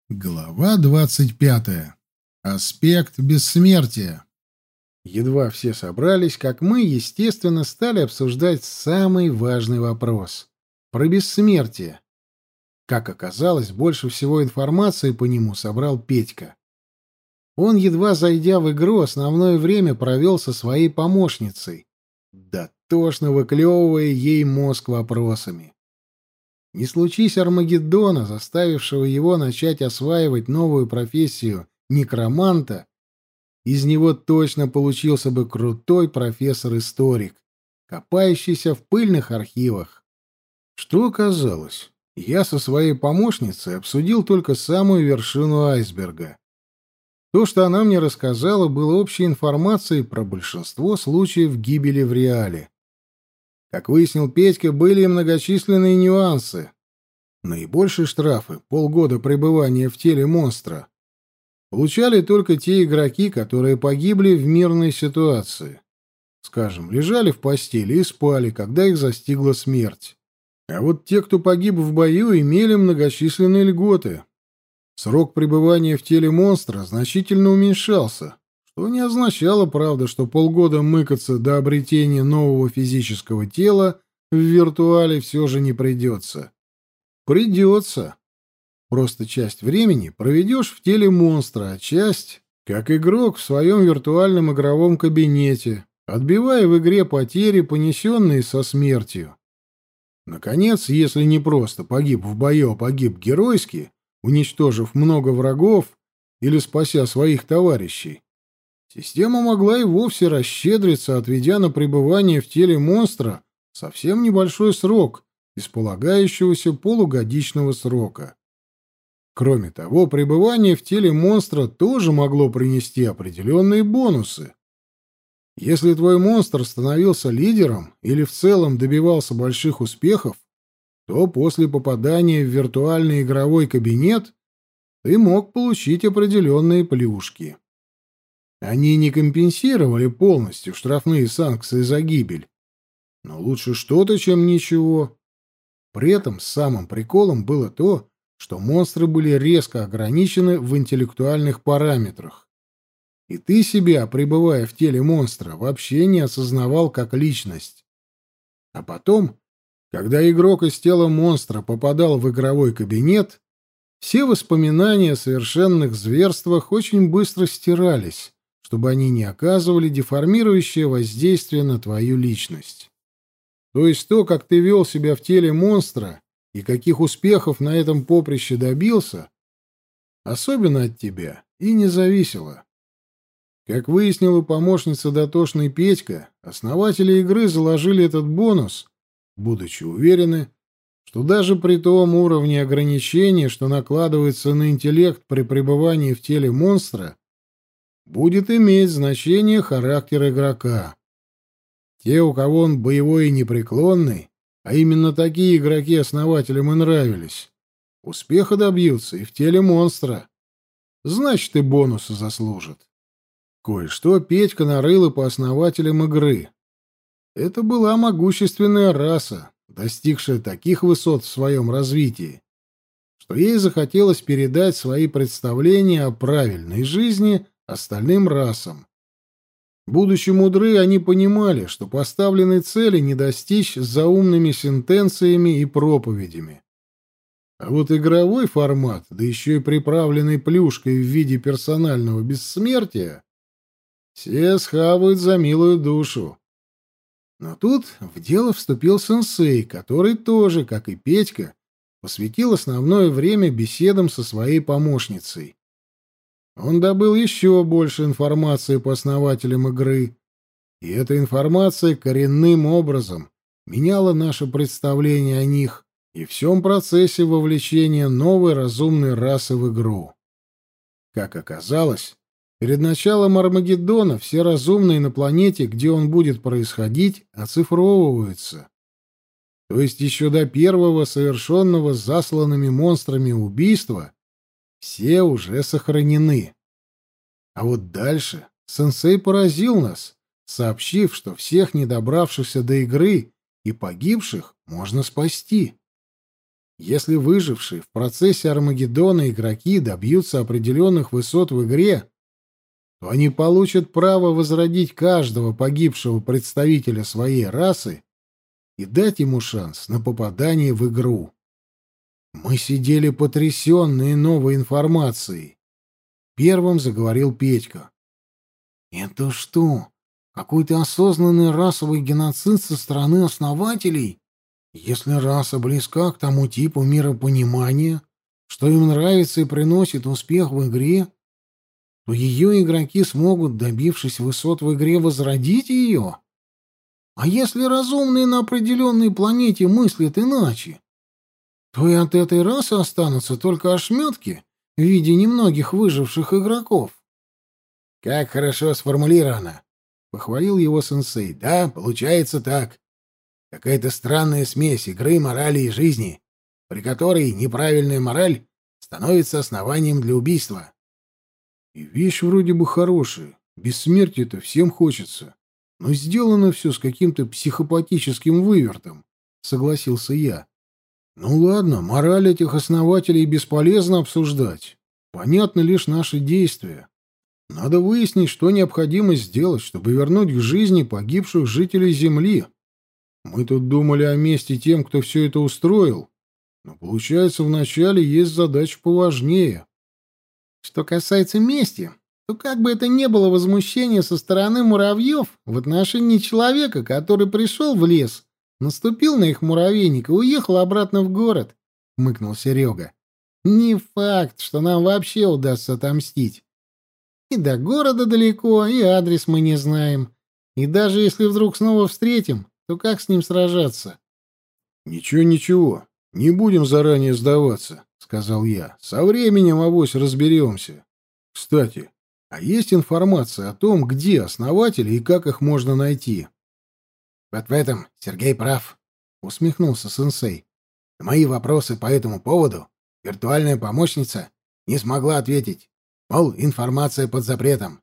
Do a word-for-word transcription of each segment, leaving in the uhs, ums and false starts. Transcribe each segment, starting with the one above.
Глава двадцать пятая. Аспект бессмертия. Едва все собрались, как мы, естественно, стали обсуждать самый важный вопрос — про бессмертие. Как оказалось, больше всего информации по нему собрал Петька. Он, едва зайдя в игру, основное время провел со своей помощницей, дотошно выклевывая ей мозг вопросами. Не случись Армагеддона, заставившего его начать осваивать новую профессию некроманта, из него точно получился бы крутой профессор-историк, копающийся в пыльных архивах. Что оказалось? Я со своей помощницей обсудил только самую вершину айсберга. То, что она мне рассказала, было общей информацией про большинство случаев гибели в реале. Как выяснил Петька, были и многочисленные нюансы. Наибольшие штрафы — полгода пребывания в теле монстра — получали только те игроки, которые погибли в мирной ситуации. Скажем, лежали в постели и спали, когда их застигла смерть. А вот те, кто погиб в бою, имели многочисленные льготы. Срок пребывания в теле монстра значительно уменьшался, что не означало, правда, что полгода мыкаться до обретения нового физического тела в виртуале все же не придется. Придется. Просто часть времени проведешь в теле монстра, а часть — как игрок в своем виртуальном игровом кабинете, отбивая в игре потери, понесенные со смертью. Наконец, если не просто погиб в бою, а погиб геройски, уничтожив много врагов или спася своих товарищей, система могла и вовсе расщедриться, отведя на пребывание в теле монстра совсем небольшой срок из полагающегося полугодичного срока. Кроме того, пребывание в теле монстра тоже могло принести определенные бонусы. Если твой монстр становился лидером или в целом добивался больших успехов, то после попадания в виртуальный игровой кабинет ты мог получить определенные плюшки. Они не компенсировали полностью штрафные санкции за гибель, но лучше что-то, чем ничего. При этом самым приколом было то, что монстры были резко ограничены в интеллектуальных параметрах. И ты себя, пребывая в теле монстра, вообще не осознавал как личность. А потом, когда игрок из тела монстра попадал в игровой кабинет, все воспоминания о совершенных зверствах очень быстро стирались, чтобы они не оказывали деформирующее воздействие на твою личность. То есть то, как ты вел себя в теле монстра и каких успехов на этом поприще добился, особенно от тебя и не зависело. Как выяснила помощница дотошный Петька, основатели игры заложили этот бонус, будучи уверены, что даже при том уровне ограничения, что накладывается на интеллект при пребывании в теле монстра, будет иметь значение характер игрока. Те, у кого он боевой и непреклонный, а именно такие игроки основателям и нравились, успеха добьются и в теле монстра. Значит, и бонусы заслужат. Кое-что Петька нарыл и по основателям игры. Это была могущественная раса, достигшая таких высот в своем развитии, что ей захотелось передать свои представления о правильной жизни остальным расам. Будучи мудры, они понимали, что поставленной цели не достичь заумными сентенциями и проповедями. А вот игровой формат, да еще и приправленный плюшкой в виде персонального бессмертия, все схавают за милую душу. Но тут в дело вступил сенсей, который тоже, как и Петька, посвятил основное время беседам со своей помощницей. Он добыл еще больше информации по основателям игры, и эта информация коренным образом меняла наше представление о них и всем процессе вовлечения новой разумной расы в игру. Как оказалось, перед началом Армагеддона все разумные на планете, где он будет происходить, оцифровываются. То есть еще до первого совершенного засланными монстрами убийства все уже сохранены. А вот дальше сенсей поразил нас, сообщив, что всех не добравшихся до игры и погибших можно спасти. Если выжившие в процессе Армагеддона игроки добьются определенных высот в игре, то они получат право возродить каждого погибшего представителя своей расы и дать ему шанс на попадание в игру. Мы сидели потрясенные новой информацией. Первым заговорил Петька. «Это что, какой-то осознанный расовый геноцид со стороны основателей? Если раса близка к тому типу миропонимания, что им нравится и приносит успех в игре, то ее игроки смогут, добившись высот в игре, возродить ее? А если разумные на определенной планете мыслят иначе, то и от этой расы останутся только ошметки в виде немногих выживших игроков». «Как хорошо сформулировано!» — похвалил его сенсей. «Да, получается так. Какая-то странная смесь игры, морали и жизни, при которой неправильная мораль становится основанием для убийства». «И вещь вроде бы хорошая. Бессмертие-то всем хочется. Но сделано все с каким-то психопатическим вывертом», — согласился я. «Ну ладно, мораль этих основателей бесполезно обсуждать. Понятно лишь наши действия. Надо выяснить, что необходимо сделать, чтобы вернуть к жизни погибших жителей Земли. Мы тут думали о мести тем, кто все это устроил, но, получается, вначале есть задача поважнее». «Что касается мести, то как бы это ни было возмущение со стороны муравьев в отношении человека, который пришел в лес, наступил на их муравейник и уехал обратно в город», — хмыкнул Серега. «Не факт, что нам вообще удастся отомстить. И до города далеко, и адрес мы не знаем. И даже если вдруг снова встретим, то как с ним сражаться?» «Ничего, ничего, не будем заранее сдаваться», — сказал я. «Со временем, авось, разберемся. Кстати, а есть информация о том, где основатели и как их можно найти?» «Вот в этом Сергей прав», — усмехнулся сенсей. «На мои вопросы по этому поводу виртуальная помощница не смогла ответить. Мол, информация под запретом».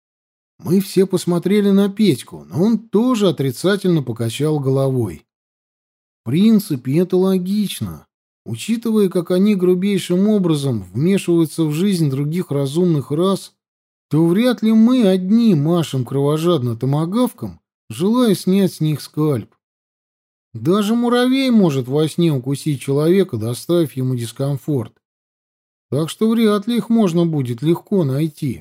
Мы все посмотрели на Петьку, но он тоже отрицательно покачал головой. В принципе, это логично. Учитывая, как они грубейшим образом вмешиваются в жизнь других разумных рас, то вряд ли мы одни машем кровожадно томагавком, желая снять с них скальп. Даже муравей может во сне укусить человека, доставив ему дискомфорт. Так что вряд ли их можно будет легко найти.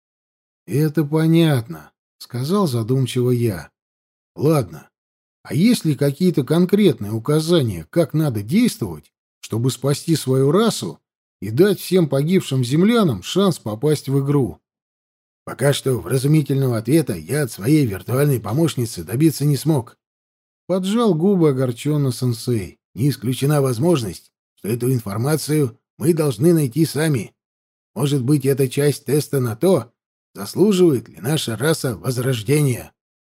«Это понятно», — сказал задумчиво я. «Ладно, а есть ли какие-то конкретные указания, как надо действовать, чтобы спасти свою расу и дать всем погибшим землянам шанс попасть в игру?» «Пока что вразумительного ответа я от своей виртуальной помощницы добиться не смог», — поджал губы огорченно сенсей. «Не исключена возможность, что эту информацию мы должны найти сами. Может быть, это часть теста на то, заслуживает ли наша раса возрождения».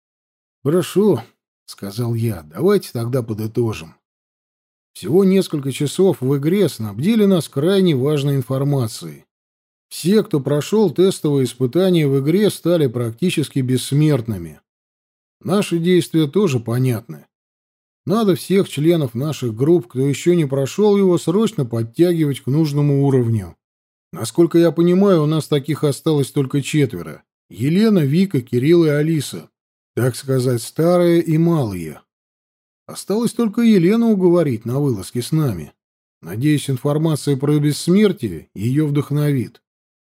«Хорошо», — сказал я. «Давайте тогда подытожим. Всего несколько часов в игре снабдили нас крайне важной информацией. Все, кто прошел тестовые испытания в игре, стали практически бессмертными. Наши действия тоже понятны. Надо всех членов наших групп, кто еще не прошел его, срочно подтягивать к нужному уровню. Насколько я понимаю, у нас таких осталось только четверо. Елена, Вика, Кирилл и Алиса. Так сказать, старые и малые. Осталось только Елену уговорить на вылазке с нами. Надеюсь, информация про бессмертие ее вдохновит.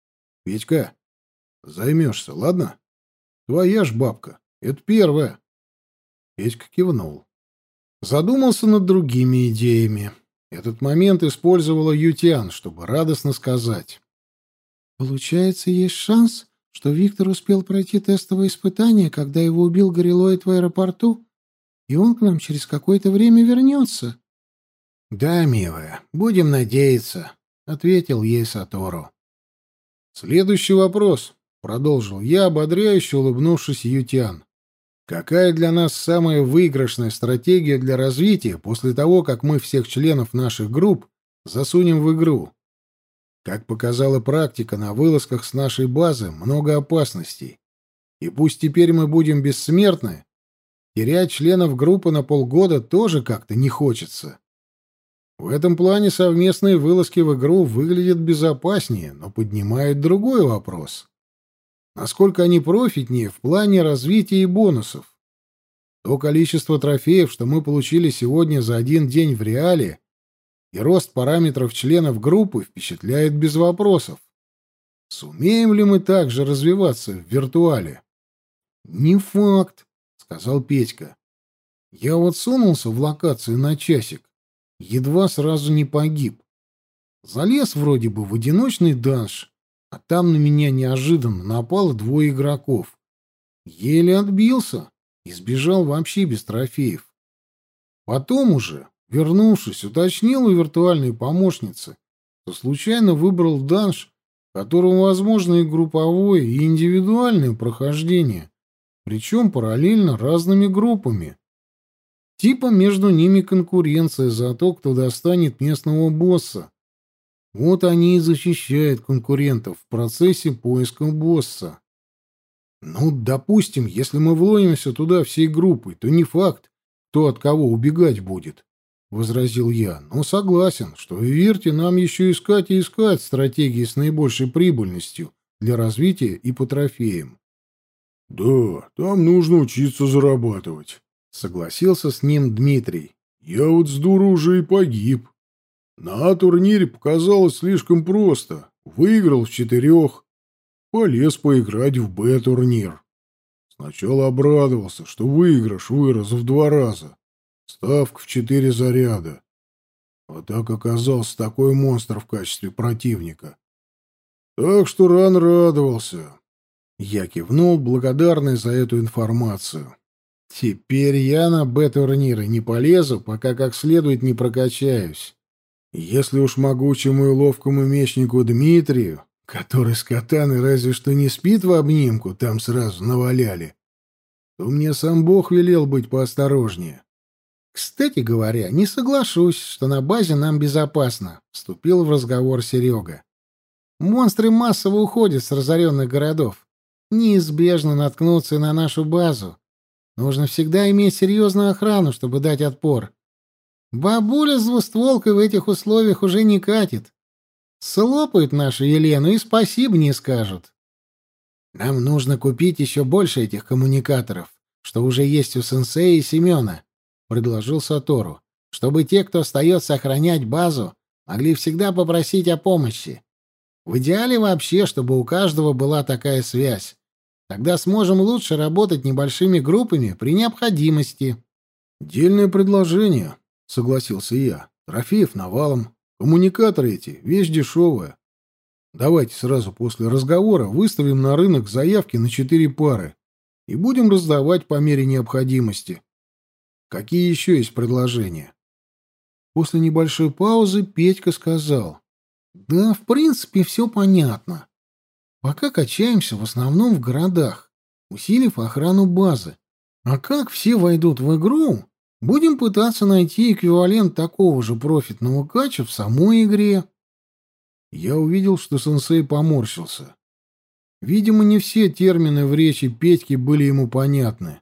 Петька, займешься, ладно? Твоя ж бабка. Это первое. Петька кивнул. Задумался над другими идеями. Этот момент использовала Ютян, чтобы радостно сказать. «Получается, есть шанс, что Виктор успел пройти тестовое испытание, когда его убил гориллоид в аэропорту, и он к нам через какое-то время вернется?» «Да, милая, будем надеяться», — ответил ей Сатору. «Следующий вопрос», — продолжил я, ободряюще улыбнувшись Ютян. «Какая для нас самая выигрышная стратегия для развития после того, как мы всех членов наших групп засунем в игру? Как показала практика, на вылазках с нашей базы много опасностей. И пусть теперь мы будем бессмертны, терять членов группы на полгода тоже как-то не хочется». В этом плане совместные вылазки в игру выглядят безопаснее, но поднимают другой вопрос. Насколько они профитнее в плане развития и бонусов? То количество трофеев, что мы получили сегодня за один день в реале, и рост параметров членов группы впечатляет без вопросов. Сумеем ли мы также развиваться в виртуале? «Не факт», — сказал Петька. «Я вот сунулся в локацию на часик, едва сразу не погиб. Залез вроде бы в одиночный данж, а там на меня неожиданно напало двое игроков. Еле отбился и сбежал вообще без трофеев. Потом уже, вернувшись, уточнил у виртуальной помощницы, что случайно выбрал данж, в котором возможно и групповое, и индивидуальное прохождение, причем параллельно разными группами. Типа между ними конкуренция за то, кто достанет местного босса. Вот они и защищают конкурентов в процессе поиска босса. Ну, допустим, если мы вломимся туда всей группой, то не факт, кто от кого убегать будет, — возразил я. Но согласен, что в Вирте нам еще искать и искать стратегии с наибольшей прибыльностью для развития и по трофеям. — Да, там нужно учиться зарабатывать, — согласился с ним Дмитрий. — Я вот с дуру уже и погиб. На А-турнире показалось слишком просто. Выиграл в четырех. Полез поиграть в Б-турнир. Сначала обрадовался, что выигрыш вырос в два раза. Ставка в четыре заряда. А так оказался такой монстр в качестве противника. Так что рано радовался. Я кивнул, благодарный за эту информацию. Теперь я на Б-турниры не полезу, пока как следует не прокачаюсь. Если уж могучему и ловкому мечнику Дмитрию, который с катаной разве что не спит в обнимку, там сразу наваляли, то мне сам Бог велел быть поосторожнее. Кстати говоря, не соглашусь, что на базе нам безопасно, — вступил в разговор Серега. Монстры массово уходят с разоренных городов. Неизбежно наткнуться на нашу базу. Нужно всегда иметь серьезную охрану, чтобы дать отпор. Бабуля с двустволкой в этих условиях уже не катит. Слопают нашу Елену и спасибо не скажут. Нам нужно купить еще больше этих коммуникаторов, что уже есть у сенсея и Семена, — предложил Сатору, — чтобы те, кто остается охранять базу, могли всегда попросить о помощи. В идеале вообще, чтобы у каждого была такая связь. Тогда сможем лучше работать небольшими группами при необходимости. — Дельное предложение, — согласился я. — Трофеев навалом. Коммуникаторы эти — вещь дешевая. Давайте сразу после разговора выставим на рынок заявки на четыре пары и будем раздавать по мере необходимости. Какие еще есть предложения? После небольшой паузы Петька сказал: «Да, в принципе, все понятно. Пока качаемся в основном в городах, усилив охрану базы. А как все войдут в игру, будем пытаться найти эквивалент такого же профитного кача в самой игре». Я увидел, что сенсей поморщился. Видимо, не все термины в речи Петьки были ему понятны.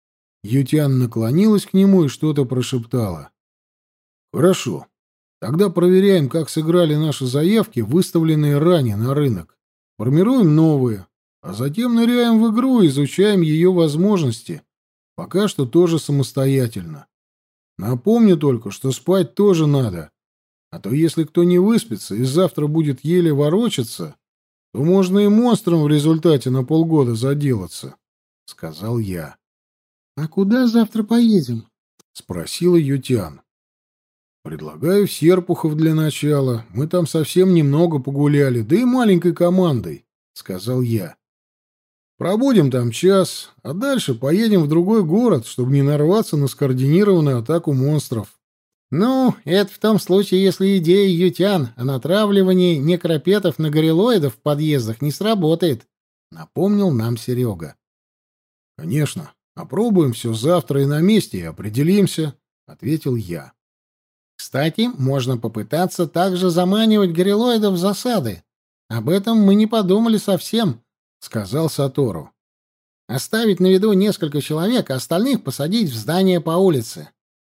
Ютян наклонилась к нему и что-то прошептала. «Хорошо. Тогда проверяем, как сыграли наши заявки, выставленные ранее на рынок. Формируем новые, а затем ныряем в игру и изучаем ее возможности. Пока что тоже самостоятельно. Напомню только, что спать тоже надо. А то если кто не выспится и завтра будет еле ворочаться, то можно и монстром в результате на полгода заделаться», — сказал я. «А куда завтра поедем?» — спросила Ютян. «Предлагаю в Серпухов для начала. Мы там совсем немного погуляли, да и маленькой командой», — сказал я. «Пробудем там час, а дальше поедем в другой город, чтобы не нарваться на скоординированную атаку монстров». «Ну, это в том случае, если идея Ютян о натравливании некропетов на горилоидов в подъездах не сработает», — напомнил нам Серега. «Конечно. Опробуем все завтра и на месте, и определимся», — ответил я. «Кстати, можно попытаться также заманивать горилоидов в засады. Об этом мы не подумали совсем», — сказал Сатору. «Оставить на виду несколько человек, а остальных посадить в здание по улице.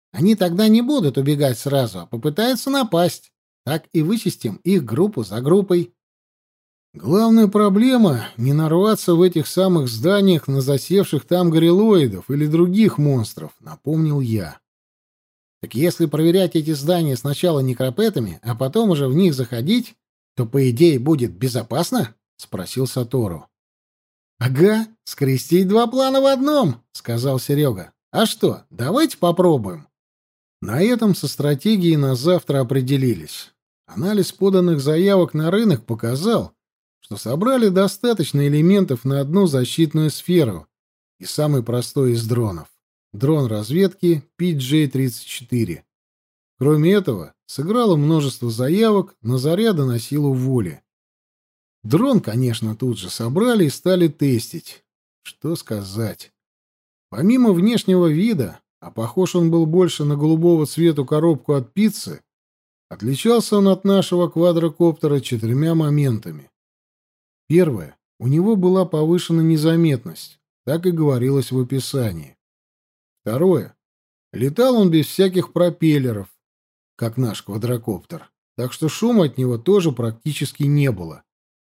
Они тогда не будут убегать сразу, а попытаются напасть. Так и вычистим их группу за группой. Главная проблема — не нарваться в этих самых зданиях на засевших там гориллоидов или других монстров, напомнил я. Так если проверять эти здания сначала некропетами, а потом уже в них заходить, то, по идее, будет безопасно? — спросил Сатору. — Ага, скрестить два плана в одном, — сказал Серега. — А что, давайте попробуем. На этом со стратегией на завтра определились. Анализ поданных заявок на рынок показал, что собрали достаточно элементов на одну защитную сферу и самый простой из дронов — дрон разведки пи джей тридцать четыре. Кроме этого, сыграло множество заявок на заряды на силу воли. Дрон, конечно, тут же собрали и стали тестить. Что сказать? Помимо внешнего вида, а похож он был больше на голубого цвета коробку от пиццы, отличался он от нашего квадрокоптера четырьмя моментами. Первое. У него была повышена незаметность, так и говорилось в описании. Второе. Летал он без всяких пропеллеров, как наш квадрокоптер, так что шума от него тоже практически не было.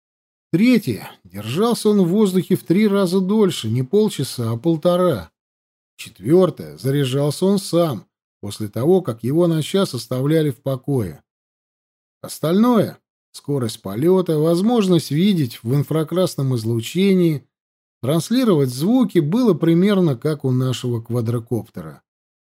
Третье. Держался он в воздухе в три раза дольше, не полчаса, а полтора. Четвертое. Заряжался он сам, после того, как его на час оставляли в покое. Остальное — скорость полета, возможность видеть в инфракрасном излучении, транслировать звуки — было примерно как у нашего квадрокоптера.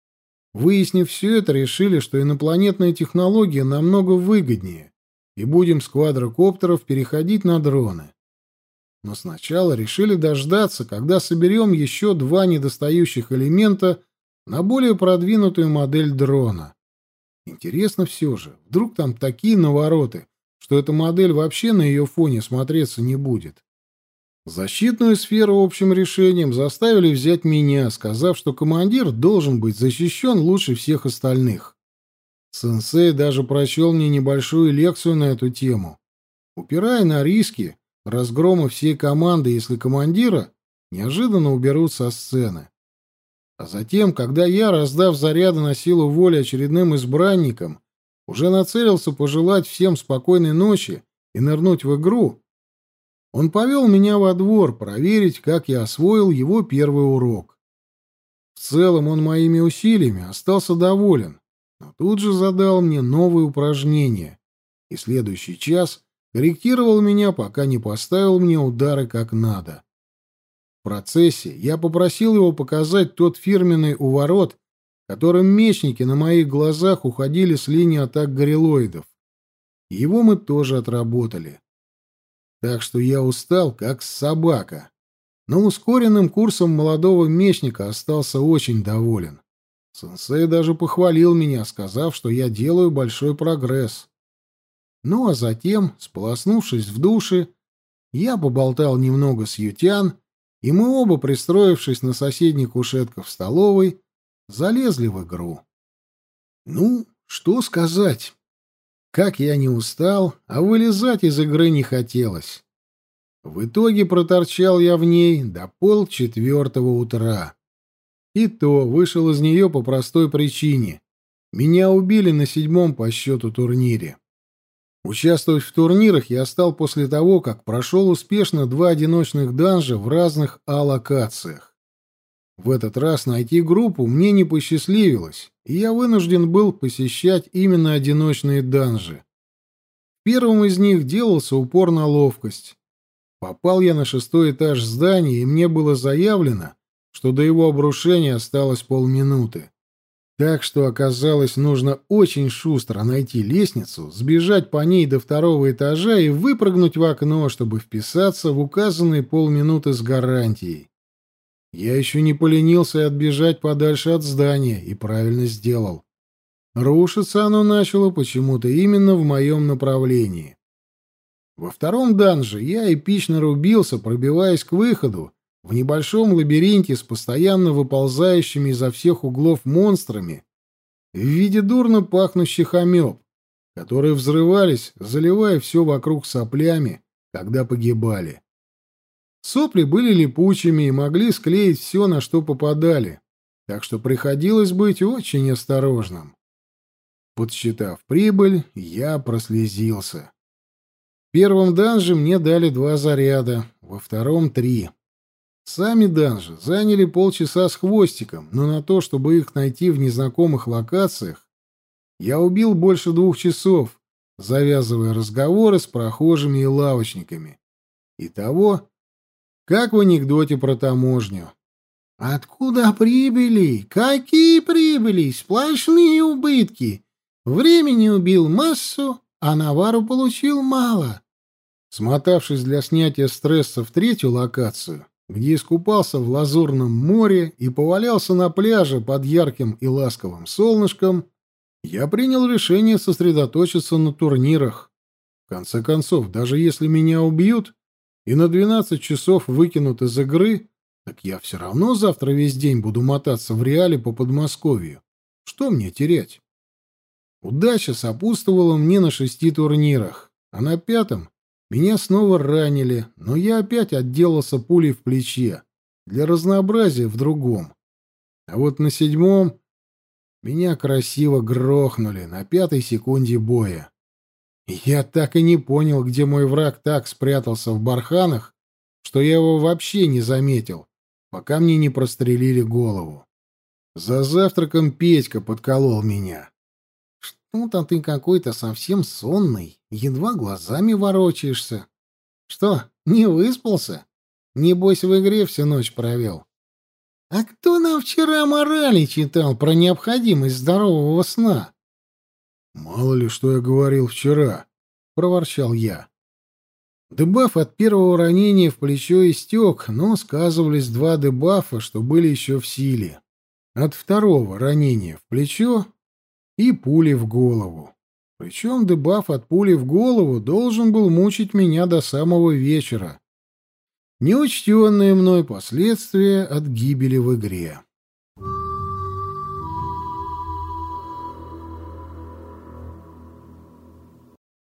Выяснив все это, решили, что инопланетная технология намного выгоднее, и будем с квадрокоптеров переходить на дроны. Но сначала решили дождаться, когда соберем еще два недостающих элемента на более продвинутую модель дрона. Интересно все же, вдруг там такие навороты, что эта модель вообще на ее фоне смотреться не будет. Защитную сферу общим решением заставили взять меня, сказав, что командир должен быть защищен лучше всех остальных. Сенсей даже прочел мне небольшую лекцию на эту тему, упирая на риски разгрома всей команды, если командира неожиданно уберут со сцены. А затем, когда я, раздав заряды на силу воли очередным избранникам, уже нацелился пожелать всем спокойной ночи и нырнуть в игру, он повел меня во двор проверить, как я освоил его первый урок. В целом он моими усилиями остался доволен, но тут же задал мне новые упражнения, и следующий час корректировал меня, пока не поставил мне удары как надо. В процессе я попросил его показать тот фирменный уворот, которым мечники на моих глазах уходили с линии атак гориллоидов. Его мы тоже отработали. Так что я устал, как собака. Но ускоренным курсом молодого мечника остался очень доволен. Сенсей даже похвалил меня, сказав, что я делаю большой прогресс. Ну а затем, сполоснувшись в душе, я поболтал немного с Ютян, и мы оба, пристроившись на соседней кушетке в столовой, залезли в игру. Ну, что сказать? Как я не устал, а вылезать из игры не хотелось. В итоге проторчал я в ней до полчетвертого утра. И то вышел из нее по простой причине. Меня убили на седьмом по счету турнире. Участвовать в турнирах я стал после того, как прошел успешно два одиночных данжа в разных А-локациях. В этот раз найти группу мне не посчастливилось, и я вынужден был посещать именно одиночные данжи. В первом из них делался упор на ловкость. Попал я на шестой этаж здания, и мне было заявлено, что до его обрушения осталось полминуты. Так что оказалось, нужно очень шустро найти лестницу, сбежать по ней до второго этажа и выпрыгнуть в окно, чтобы вписаться в указанные полминуты с гарантией. Я еще не поленился отбежать подальше от здания, и правильно сделал. Рушиться оно начало почему-то именно в моем направлении. Во втором данже я эпично рубился, пробиваясь к выходу, в небольшом лабиринте с постоянно выползающими изо всех углов монстрами в виде дурно пахнущих амеб, которые взрывались, заливая все вокруг соплями, когда погибали. Сопли были липучими и могли склеить все, на что попадали, так что приходилось быть очень осторожным. Подсчитав прибыль, я прослезился. В первом данже мне дали два заряда, во втором — три. Сами данжи заняли полчаса с хвостиком, но на то, чтобы их найти в незнакомых локациях, я убил больше двух часов, завязывая разговоры с прохожими и лавочниками. Итого, как в анекдоте про таможню. «Откуда прибыли? Какие прибыли? Сплошные убытки. Времени убил массу, а навару получил мало». Смотавшись для снятия стресса в третью локацию, где искупался в лазурном море и повалялся на пляже под ярким и ласковым солнышком, я принял решение сосредоточиться на турнирах. В конце концов, даже если меня убьют и на двенадцать часов выкинут из игры, так я все равно завтра весь день буду мотаться в реале по Подмосковью. Что мне терять? Удача сопутствовала мне на шести турнирах, а на пятом меня снова ранили, но я опять отделался пулей в плече, для разнообразия в другом. А вот на седьмом меня красиво грохнули на пятой секунде боя. Я так и не понял, где мой враг так спрятался в барханах, что я его вообще не заметил, пока мне не прострелили голову. За завтраком Петька подколол меня. «Что-то ты какой-то совсем сонный, едва глазами ворочаешься. Что, не выспался? Небось, в игре всю ночь провел. А кто нам вчера морали читал про необходимость здорового сна?» «Мало ли, что я говорил вчера», — проворчал я. Дебаф от первого ранения в плечо истек, но сказывались два дебафа, что были еще в силе. От второго ранения в плечо и пули в голову. Причем дебаф от пули в голову должен был мучить меня до самого вечера. Неучтенные мной последствия от гибели в игре.